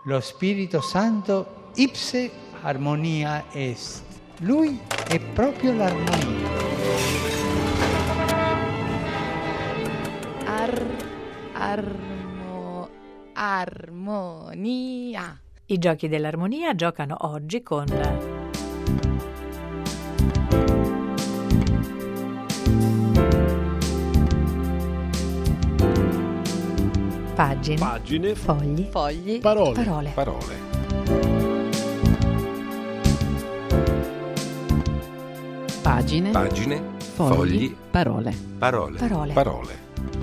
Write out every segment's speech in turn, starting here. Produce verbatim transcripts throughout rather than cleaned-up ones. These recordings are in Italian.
Lo Spirito Santo ipse armonia est. Lui è proprio l'armonia. Ar, armo, armonia. I giochi dell'armonia giocano oggi con pagine, pagine, fogli, fogli, parole, parole. parole. Pagine, Pagine, fogli, fogli, parole. parole, Parole. parole.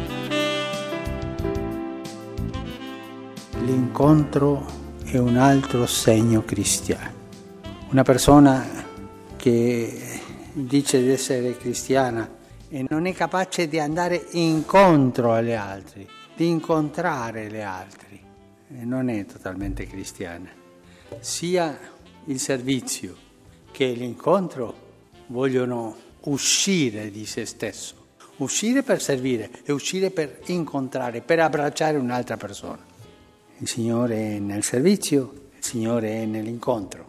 L'incontro è un altro segno cristiano. Una persona che dice di essere cristiana e non è capace di andare incontro agli altri, di incontrare gli altri, e non è totalmente cristiana. Sia il servizio che l'incontro vogliono uscire di se stesso, uscire per servire e uscire per incontrare, per abbracciare un'altra persona. Il Signore è nel servizio, il Signore è nell'incontro.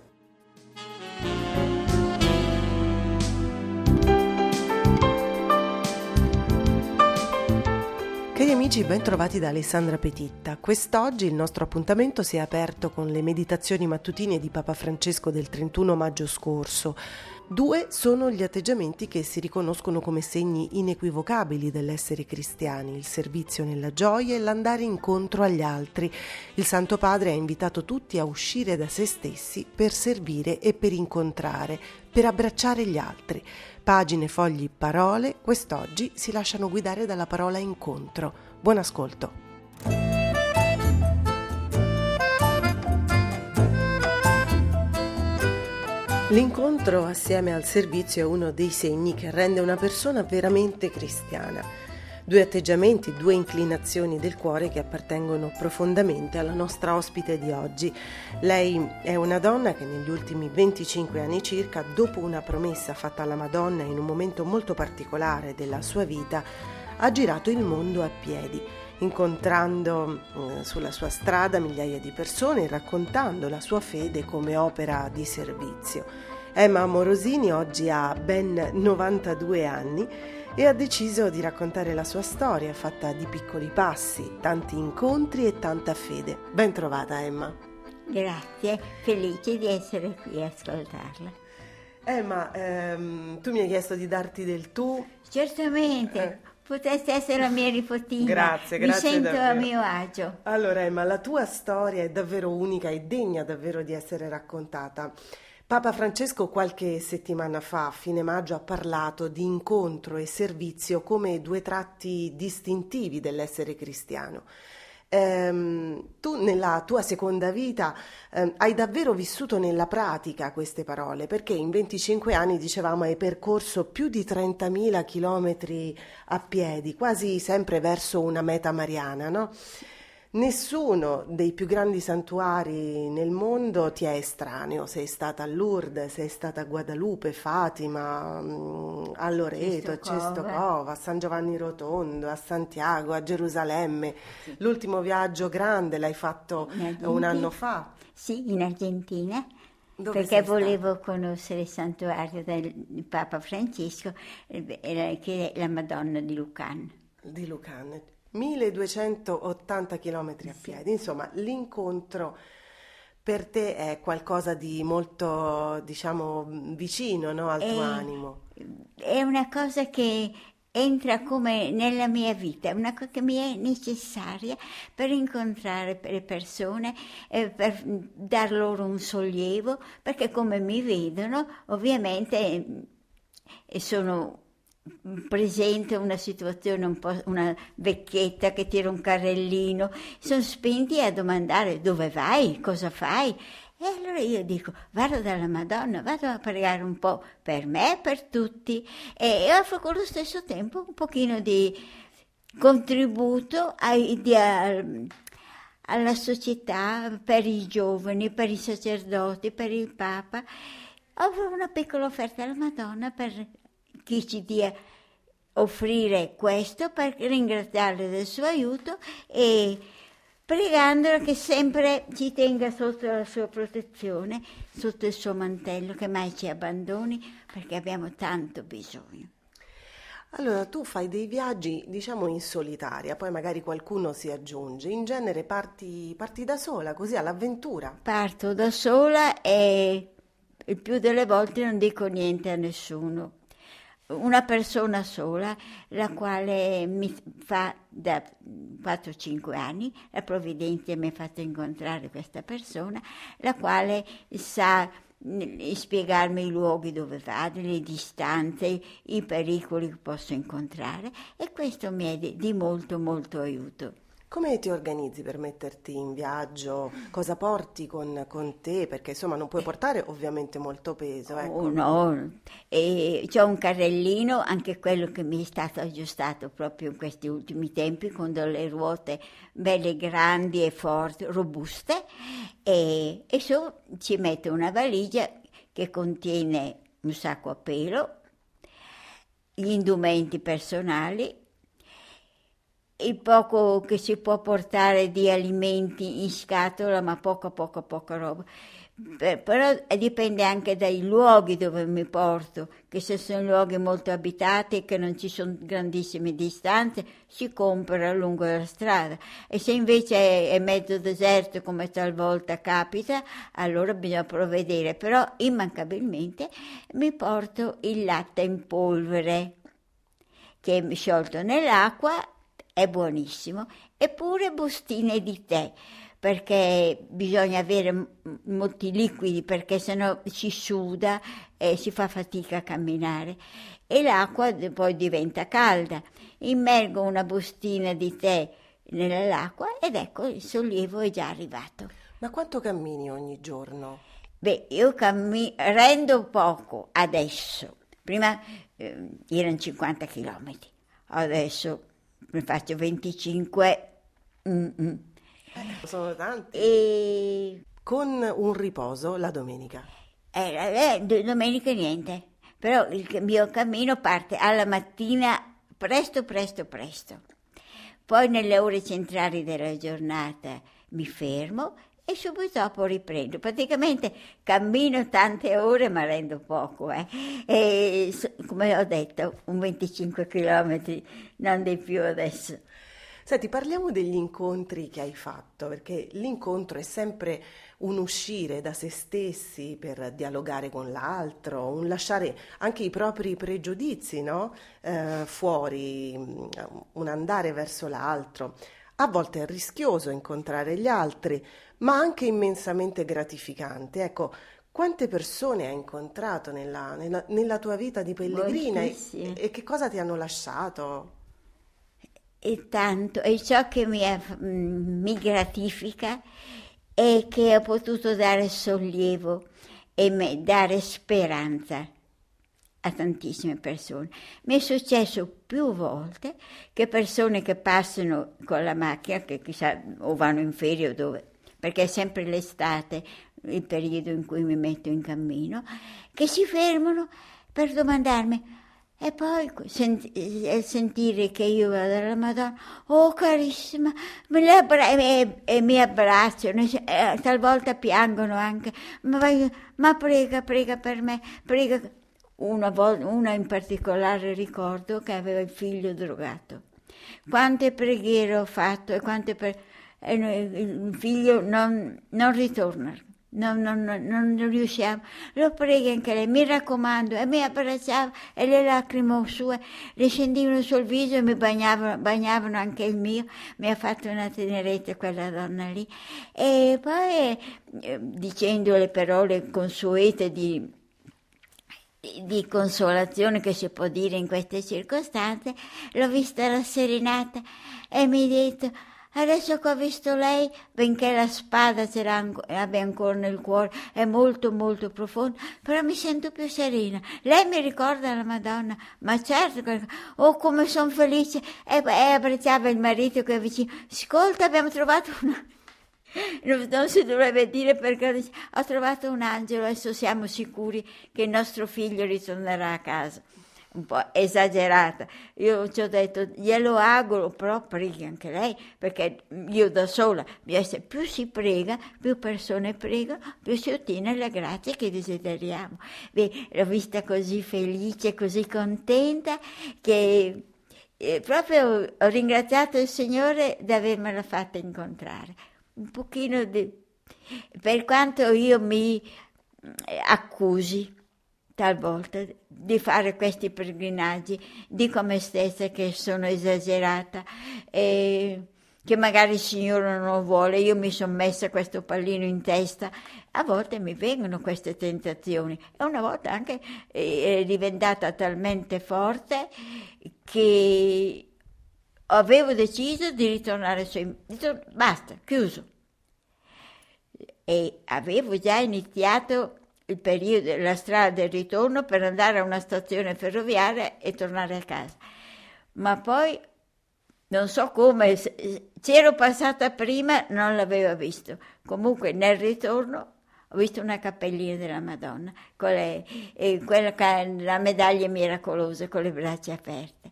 Cari amici, ben trovati da Alessandra Petitta. Quest'oggi il nostro appuntamento si è aperto con le meditazioni mattutine di Papa Francesco del trentuno maggio scorso. Due sono gli atteggiamenti che si riconoscono come segni inequivocabili dell'essere cristiani: il servizio nella gioia e l'andare incontro agli altri. Il Santo Padre ha invitato tutti a uscire da se stessi per servire e per incontrare, per abbracciare gli altri. Pagine, fogli, parole, quest'oggi si lasciano guidare dalla parola incontro. Buon ascolto. L'incontro assieme al servizio è uno dei segni che rende una persona veramente cristiana. Due atteggiamenti, due inclinazioni del cuore che appartengono profondamente alla nostra ospite di oggi. Lei è una donna che negli ultimi venticinque anni circa, dopo una promessa fatta alla Madonna in un momento molto particolare della sua vita, ha girato il mondo a piedi, incontrando eh, sulla sua strada migliaia di persone e raccontando la sua fede come opera di servizio. Emma Morosini oggi ha ben novantadue anni e ha deciso di raccontare la sua storia fatta di piccoli passi, tanti incontri e tanta fede. Ben trovata, Emma. Grazie, felice di essere qui a ascoltarla. Emma, ehm, tu mi hai chiesto di darti del tu. Certamente. Eh. Poteste essere la mia nipotina. Grazie, Mi grazie sento davvero. a mio agio. Allora Emma, la tua storia è davvero unica e degna davvero di essere raccontata. Papa Francesco qualche settimana fa, a fine maggio, ha parlato di incontro e servizio come due tratti distintivi dell'essere cristiano. Ehm, tu nella tua seconda vita ehm, hai davvero vissuto nella pratica queste parole, perché in venticinque anni, dicevamo, hai percorso più di trentamila chilometri a piedi, quasi sempre verso una meta mariana, no? Nessuno dei più grandi santuari nel mondo ti è estraneo. Sei stata a Lourdes, sei stata a Guadalupe, Fatima, a Loreto, a Cestokova, a San Giovanni Rotondo, a Santiago, a Gerusalemme. Sì. L'ultimo viaggio grande l'hai fatto un anno fa. Sì, in Argentina. Dove perché volevo stata? Conoscere il santuario del Papa Francesco, che è la Madonna di Lucan. Di Lucan. milleduecentottanta chilometri a piedi, insomma l'incontro per te è qualcosa di molto, diciamo, vicino, no, al è, tuo animo. È una cosa che entra come nella mia vita, una cosa che mi è necessaria per incontrare le persone, eh, per dar loro un sollievo, perché come mi vedono ovviamente eh, sono presente una situazione un po', una vecchietta che tira un carrellino, sono spinti a domandare dove vai, cosa fai, e allora io dico vado dalla Madonna, vado a pregare un po' per me e per tutti, e offro allo stesso tempo un pochino di contributo ai, di, a, alla società, per i giovani, per i sacerdoti, per il Papa. Offro una piccola offerta alla Madonna per chi ci dia offrire questo, per ringraziarle del suo aiuto e pregandola che sempre ci tenga sotto la sua protezione, sotto il suo mantello, che mai ci abbandoni, perché abbiamo tanto bisogno. Allora, tu fai dei viaggi, diciamo, in solitaria, poi magari qualcuno si aggiunge. In genere parti, parti da sola, così all'avventura. Parto da sola e il più delle volte non dico niente a nessuno. Una persona sola, la quale mi fa da quattro cinque anni, la provvidenza mi ha fatto incontrare questa persona, la quale sa spiegarmi i luoghi dove vado, le distanze, i pericoli che posso incontrare, e questo mi è di, di molto molto aiuto. Come ti organizzi per metterti in viaggio? Cosa porti con, con te? Perché insomma non puoi portare ovviamente molto peso. Ecco. Oh no, e c'ho un carrellino, anche quello che mi è stato aggiustato proprio in questi ultimi tempi, con delle ruote belle grandi e forti, robuste, e, e su ci metto una valigia che contiene un sacco a pelo, gli indumenti personali, il poco che si può portare di alimenti in scatola, ma poca poca poca roba. Per, però dipende anche dai luoghi dove mi porto, che se sono luoghi molto abitati e che non ci sono grandissime distanze, si compra lungo la strada, e se invece è, è mezzo deserto, come talvolta capita, allora bisogna provvedere. Però immancabilmente mi porto il latte in polvere, che è sciolto nell'acqua, è buonissimo, eppure bustine di tè, perché bisogna avere molti liquidi, perché sennò si suda e si fa fatica a camminare, e l'acqua poi diventa calda. Immergo una bustina di tè nell'acqua ed ecco, il sollievo è già arrivato. Ma quanto cammini ogni giorno? Beh, io cammino, rendo poco adesso. Prima eh, erano cinquanta chilometri, adesso ne faccio venticinque. Mm-mm. Eh, sono tanti. E Con un riposo la domenica. eh, eh, domenica niente, però il mio cammino parte alla mattina presto, presto, presto. Poi nelle ore centrali della giornata mi fermo e subito dopo riprendo. Praticamente cammino tante ore ma rendo poco. Eh. E, come ho detto, un venticinque chilometri, non di più adesso. Senti, parliamo degli incontri che hai fatto, perché l'incontro è sempre un uscire da se stessi per dialogare con l'altro, un lasciare anche i propri pregiudizi, no? Eh, fuori, un andare verso l'altro. A volte è rischioso incontrare gli altri, ma anche immensamente gratificante. Ecco, quante persone hai incontrato nella, nella, nella tua vita di pellegrina e, e che cosa ti hanno lasciato? E tanto, e ciò che mi, è, mi gratifica è che ho potuto dare sollievo e me, dare speranza a tantissime persone. Mi è successo più volte che persone che passano con la macchina, che chissà o vanno in ferie o dove, perché è sempre l'estate il periodo in cui mi metto in cammino, che si fermano per domandarmi. E poi sent- sentire che io vado alla Madonna, oh carissima, me le abbra- e, e mi abbracciano, e talvolta piangono anche, ma, vai, ma prega, prega per me, prega. Una, volta, una in particolare ricordo che aveva il figlio drogato. Quante preghiere ho fatto e quante pre- e il figlio non, non ritorna. Non, non, non, non riusciamo, lo prego anche lei, mi raccomando, e mi abbracciava e le lacrime sue le scendevano sul viso e mi bagnavano, bagnavano anche il mio. Mi ha fatto una tenerezza quella donna lì, e poi eh, dicendo le parole consuete di, di consolazione che si può dire in queste circostanze, l'ho vista rasserenata e mi ha detto: adesso che ho visto lei, benché la spada ce l'abbia ancora nel cuore, è molto molto profonda, però mi sento più serena. Lei mi ricorda la Madonna, ma certo, oh come sono felice. E, e abbracciava il marito che è vicino. Ascolta, abbiamo trovato una... Non, non si dovrebbe dire, perché ho trovato un angelo, adesso siamo sicuri che il nostro figlio ritornerà a casa. un po' esagerata. Io ci ho detto, glielo auguro, però preghi anche lei, perché io da sola, più si prega, più persone pregano, più si ottiene le grazie che desideriamo. Beh, l'ho vista così felice, così contenta, che eh, proprio ho ringraziato il Signore di avermela fatta incontrare. Un pochino di... per quanto io mi accusi talvolta di fare questi pellegrinaggi, dico a me stessa che sono esagerata e che magari il Signore non lo vuole, io mi sono messa questo pallino in testa, a volte mi vengono queste tentazioni e una volta anche è diventata talmente forte che avevo deciso di ritornare su, ritor- basta, chiuso. E avevo già iniziato il periodo, la strada del ritorno per andare a una stazione ferroviaria e tornare a casa. Ma poi, non so come, c'ero passata prima, non l'avevo visto. Comunque nel ritorno ho visto una cappellina della Madonna, con le, eh, quella, la medaglia miracolosa con le braccia aperte.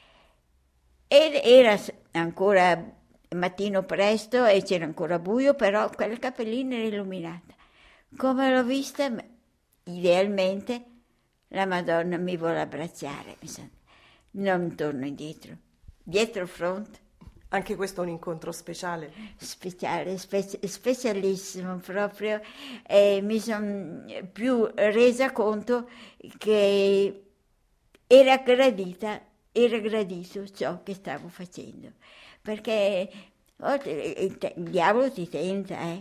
Ed era ancora mattino presto e c'era ancora buio, però quella cappellina era illuminata. Come l'ho vista, idealmente la Madonna mi vuole abbracciare, non torno indietro, dietro il fronte. Anche questo è un incontro speciale? Speciale, speci- specialissimo proprio, e mi sono più resa conto che era gradita, era gradito ciò che stavo facendo, perché il diavolo ti tenta, eh?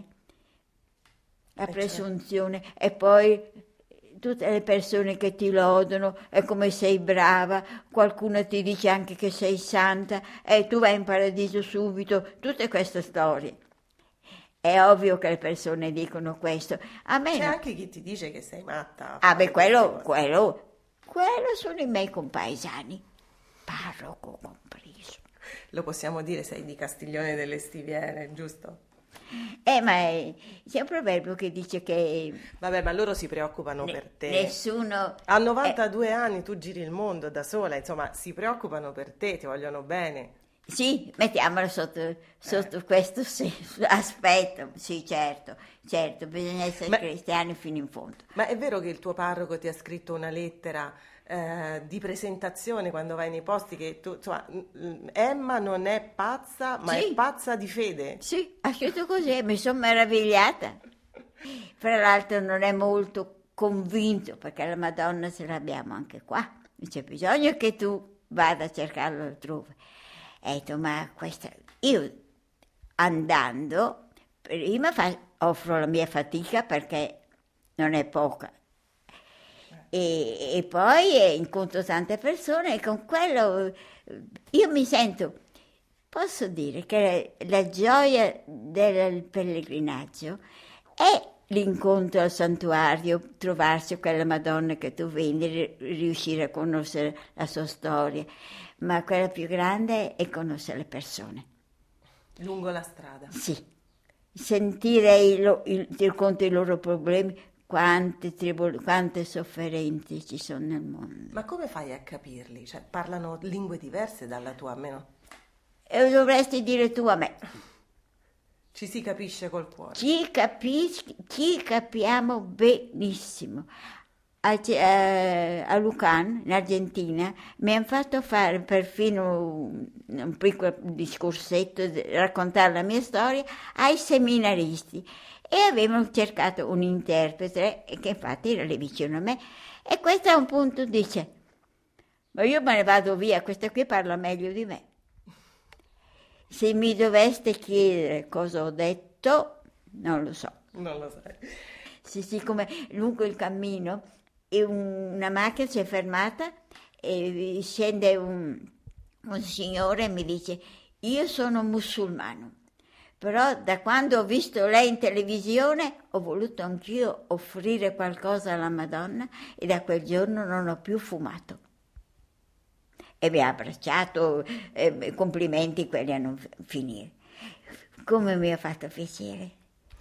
La presunzione, e poi tutte le persone che ti lodano, è come sei brava, qualcuno ti dice anche che sei santa e tu vai in paradiso subito, tutte queste storie. È ovvio che le persone dicono questo. A me C'è no. anche chi ti dice che sei matta. Ah beh, quello, quello, quello sono i miei compaesani, parroco compreso. Lo possiamo dire, sei di Castiglione delle Stiviere, giusto? Eh, ma è, c'è un proverbio che dice che... Vabbè, ma loro si preoccupano ne, per te. Nessuno... A novantadue eh, anni tu giri il mondo da sola, insomma, si preoccupano per te, ti vogliono bene. Sì, mettiamolo sotto, sotto eh. questo aspetto. Sì, certo, certo, bisogna essere ma, cristiani fino in fondo. Ma è vero che il tuo parroco ti ha scritto una lettera eh, di presentazione quando vai nei posti, che tu, insomma, Emma non è pazza, ma sì, è pazza di fede? Sì, ha scritto così, mi sono meravigliata. Fra l'altro non è molto convinto, perché la Madonna ce l'abbiamo anche qua, non c'è bisogno che tu vada a cercarlo altrove. E ho detto, ma questa... Io andando, prima fa... offro la mia fatica perché non è poca. E, e poi incontro tante persone e con quello io mi sento, posso dire che la gioia del pellegrinaggio è l'incontro al santuario, trovarsi quella Madonna che tu vedi, riuscire a conoscere la sua storia, ma quella più grande è conoscere le persone. Lungo la strada. Sì, sentire il, il, il conto dei loro problemi, quante, tribol- quante sofferenze ci sono nel mondo. Ma come fai a capirli? Cioè, parlano lingue diverse dalla tua, almeno? E dovresti dire tu a me. Ci si capisce col cuore. Ci, capisci, ci capiamo benissimo. A, a, a Lucan, in Argentina, mi hanno fatto fare perfino un, un piccolo discorsetto, raccontare la mia storia ai seminaristi. E avevano cercato un interprete che infatti era lì vicino a me, e questo a un punto dice, ma io me ne vado via, questa qui parla meglio di me. Se mi doveste chiedere cosa ho detto, non lo so. Non lo sai. Sì, sì, come lungo il cammino e una macchina si è fermata e scende un, un signore e mi dice, io sono musulmano. Però da quando ho visto lei in televisione ho voluto anch'io offrire qualcosa alla Madonna e da quel giorno non ho più fumato. E mi ha abbracciato, eh, complimenti quelli a non finire. Come mi ha fatto piacere.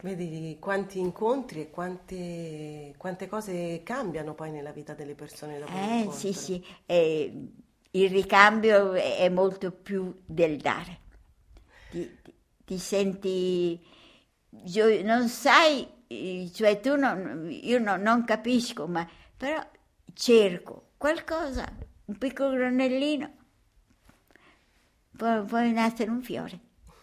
Vedi quanti incontri e quante, quante cose cambiano poi nella vita delle persone dopo Eh, l'incontro. sì, sì, eh, il ricambio è è molto più del dare. Ti, ti- ti senti, gio- non sai, eh, cioè tu non, io no- non capisco, ma però cerco qualcosa, un piccolo granellino, può, può nascere un fiore.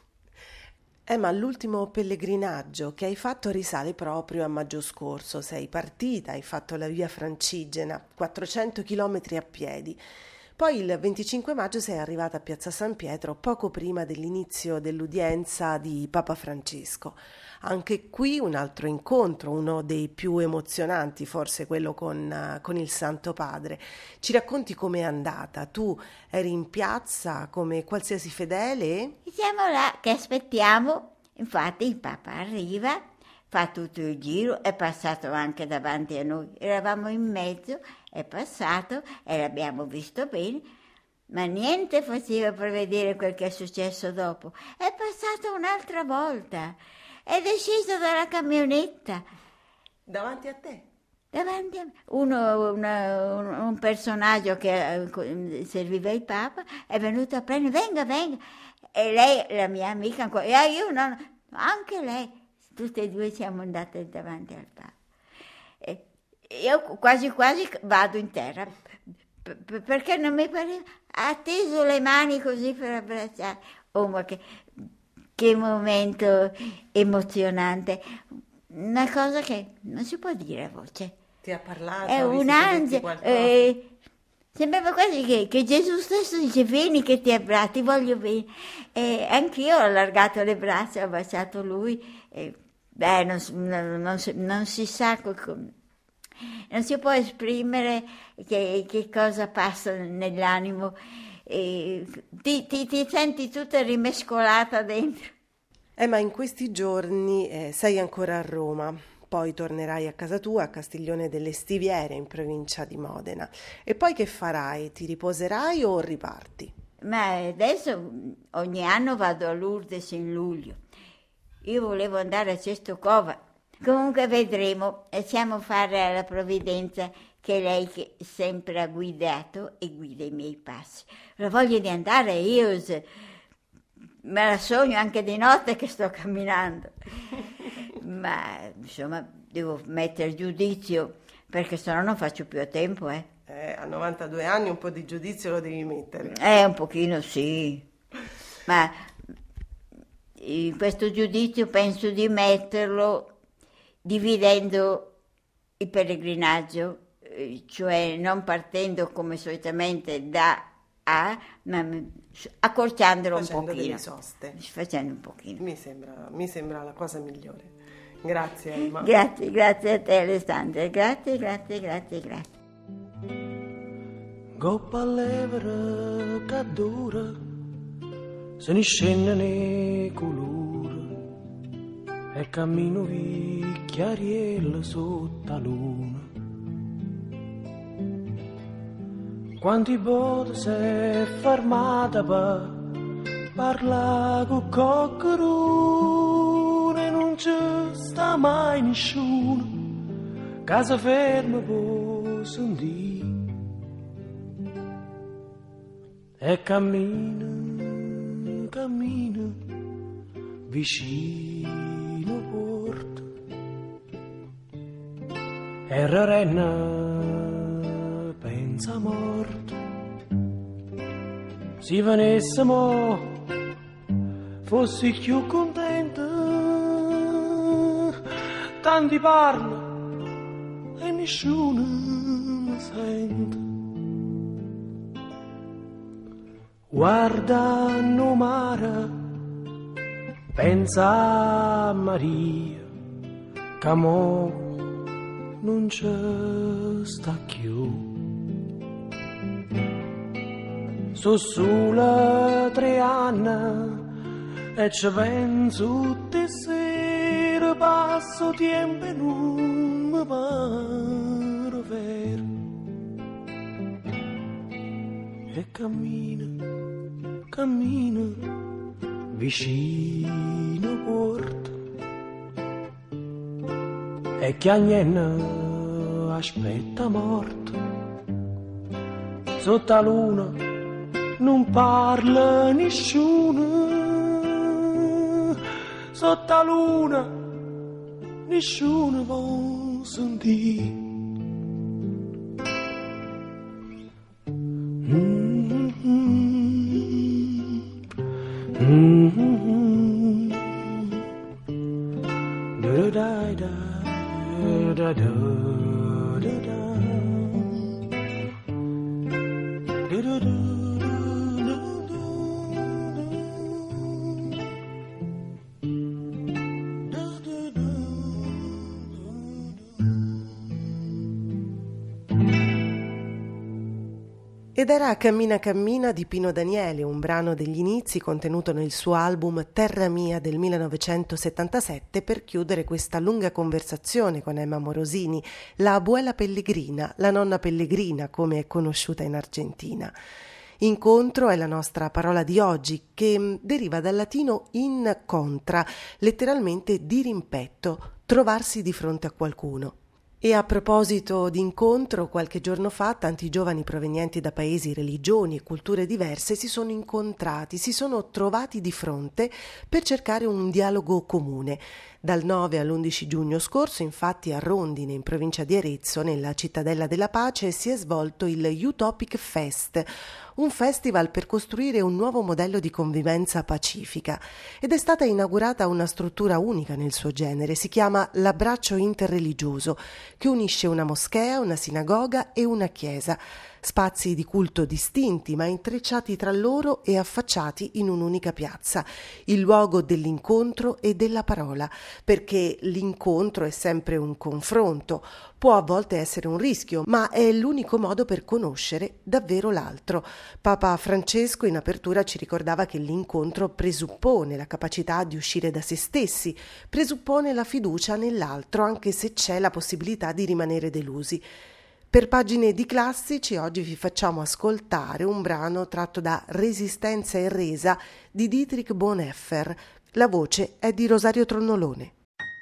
Eh, ma l'ultimo pellegrinaggio che hai fatto risale proprio a maggio scorso. Sei partita, hai fatto la via Francigena, quattrocento chilometri a piedi. Poi il venticinque maggio sei arrivata a Piazza San Pietro poco prima dell'inizio dell'udienza di Papa Francesco. Anche qui un altro incontro, uno dei più emozionanti, forse quello con, eh, con il Santo Padre. Ci racconti com'è andata? Tu eri in piazza come qualsiasi fedele? E siamo là che aspettiamo, infatti il Papa arriva, fa tutto il giro, è passato anche davanti a noi, eravamo in mezzo, è passato e l'abbiamo visto bene, ma niente faceva prevedere quel che è successo dopo. È passato un'altra volta, è sceso dalla camionetta Davanti a te? davanti a me. Uno, una- un, un personaggio che eh, serviva il Papa è venuto a prendere, venga, venga, e lei, la mia amica, ancora, e io no, no, anche lei, tutte e due siamo andate davanti al Papa. E io quasi quasi vado in terra, p- p- perché non mi pareva, ha teso le mani così per abbracciare. Oh, ma che, che momento emozionante, una cosa che non si può dire a voce. Ti ha parlato? È ha visto un se detti angelo, qualcosa? eh, sembrava quasi che, che Gesù stesso dice vieni che ti abbraccio, ti voglio bene. E anch'io ho allargato le braccia, ho baciato lui. E, beh, non, si- non- non si, non si sa, co- com- non si può esprimere che, che cosa passa nell'animo. E ti, ti- ti senti tutta rimescolata dentro. Eh, ma in questi giorni eh, sei ancora a Roma, poi tornerai a casa tua, a Castiglione delle Stiviere, in provincia di Modena. E poi che farai? Ti riposerai o riparti? Ma adesso ogni anno vado a Lourdes in luglio. Io volevo andare a Cestocova. Comunque vedremo, e siamo a fare la provvidenza che lei che sempre ha guidato e guida i miei passi. La voglio di andare, io se- me la sogno anche di notte che sto camminando. Ma insomma devo mettere giudizio perché sennò non faccio più a tempo, eh. Eh, a novantadue anni un po' di giudizio lo devi mettere. Eh, un pochino sì, ma in questo giudizio penso di metterlo dividendo il pellegrinaggio, eh, cioè non partendo come solitamente da A, ma accorciandolo un Facendo pochino. delle soste. Facendo un pochino. Mi sembra, mi sembra la cosa migliore. Grazie, Emma. Grazie, grazie a te Alessandra, grazie, grazie, grazie, grazie. Coppa levere che dura, se ne scendono i colori, e cammino vi chiarielle sotto la luna. Quanti volte si è fermata per parlare con qualcuno e non c'è sta mai nessuno, che si ferma può sentire. E cammina, cammina, vicino porta. E Rarenna pensa morta. Se venissimo, fossi più contenta. Tanti parla e nessuno mi sente. Guarda no mare, pensa a Maria, che mo non c'è sta più. So solo tre anni e ci penso tutte sere, passo tempo e non mi pare vero. E cammina, cammina, vicino porta. e che agnenna aspetta morto. Sotto la luna non parla nessuno, sotto la luna nessuno vuol sentire. Ed era Cammina Cammina di Pino Daniele, un brano degli inizi contenuto nel suo album Terra Mia del millenovecentosettantasette, per chiudere questa lunga conversazione con Emma Morosini, la abuela pellegrina, la nonna pellegrina come è conosciuta in Argentina. Incontro è la nostra parola di oggi, che deriva dal latino in contra, letteralmente di rimpetto, trovarsi di fronte a qualcuno. E a proposito di incontro, qualche giorno fa tanti giovani provenienti da paesi, religioni e culture diverse si sono incontrati, si sono trovati di fronte per cercare un dialogo comune. Dal nove all'undici giugno scorso, infatti, a Rondine, in provincia di Arezzo, nella Cittadella della Pace, si è svolto il Utopic Fest, un festival per costruire un nuovo modello di convivenza pacifica, ed è stata inaugurata una struttura unica nel suo genere, si chiama l'Abbraccio Interreligioso, che unisce una moschea, una sinagoga e una chiesa, spazi di culto distinti ma intrecciati tra loro e affacciati in un'unica piazza, il luogo dell'incontro e della parola, perché l'incontro è sempre un confronto, può a volte essere un rischio, ma è l'unico modo per conoscere davvero l'altro. Papa Francesco in apertura ci ricordava che l'incontro presuppone la capacità di uscire da se stessi, presuppone la fiducia nell'altro, anche se c'è la possibilità di rimanere delusi. Per Pagine di Classici oggi vi facciamo ascoltare un brano tratto da Resistenza e resa di Dietrich Bonhoeffer. La voce è di Rosario Tronnolone.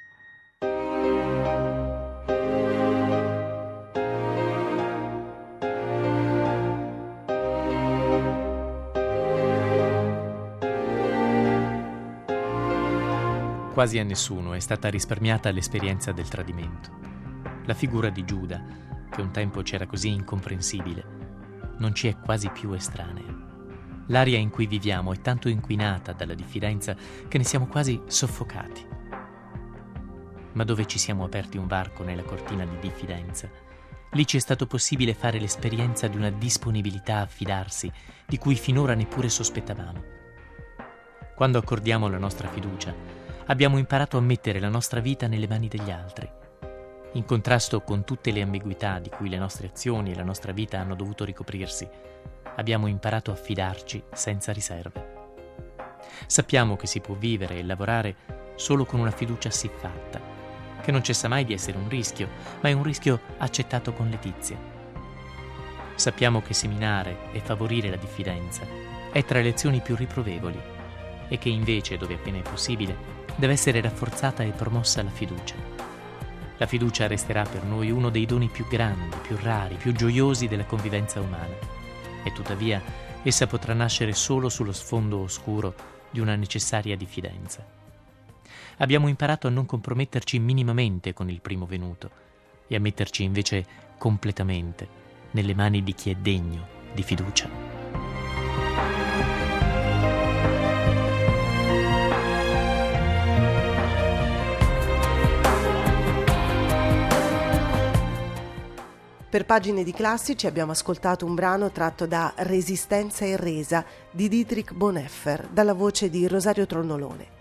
Quasi a nessuno è stata risparmiata l'esperienza del tradimento. La figura di Giuda, che un tempo c'era così incomprensibile, non ci è quasi più estranea. L'aria in cui viviamo è tanto inquinata dalla diffidenza che ne siamo quasi soffocati. Ma dove ci siamo aperti un varco nella cortina di diffidenza, lì ci è stato possibile fare l'esperienza di una disponibilità a fidarsi di cui finora neppure sospettavamo. Quando accordiamo la nostra fiducia, abbiamo imparato a mettere la nostra vita nelle mani degli altri, in contrasto con tutte le ambiguità di cui le nostre azioni e la nostra vita hanno dovuto ricoprirsi. Abbiamo imparato a fidarci senza riserve. Sappiamo che si può vivere e lavorare solo con una fiducia siffatta, che non cessa mai di essere un rischio, ma è un rischio accettato con letizia. Sappiamo che seminare e favorire la diffidenza è tra le azioni più riprovevoli e che invece, dove appena è possibile, deve essere rafforzata e promossa la fiducia. La fiducia resterà per noi uno dei doni più grandi, più rari, più gioiosi della convivenza umana, e tuttavia essa potrà nascere solo sullo sfondo oscuro di una necessaria diffidenza. Abbiamo imparato a non comprometterci minimamente con il primo venuto e a metterci invece completamente nelle mani di chi è degno di fiducia. Per Pagine di Classici abbiamo ascoltato un brano tratto da Resistenza e resa di Dietrich Bonhoeffer, dalla voce di Rosario Tronnolone.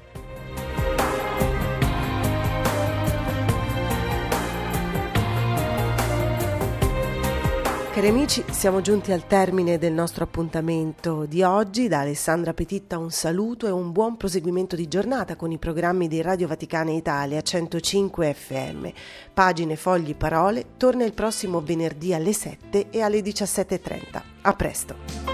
Cari amici, siamo giunti al termine del nostro appuntamento di oggi. Da Alessandra Petitta un saluto e un buon proseguimento di giornata con i programmi di Radio Vaticana Italia centocinque F M. Pagine, fogli, parole torna il prossimo venerdì alle sette e alle diciassette e trenta. A presto!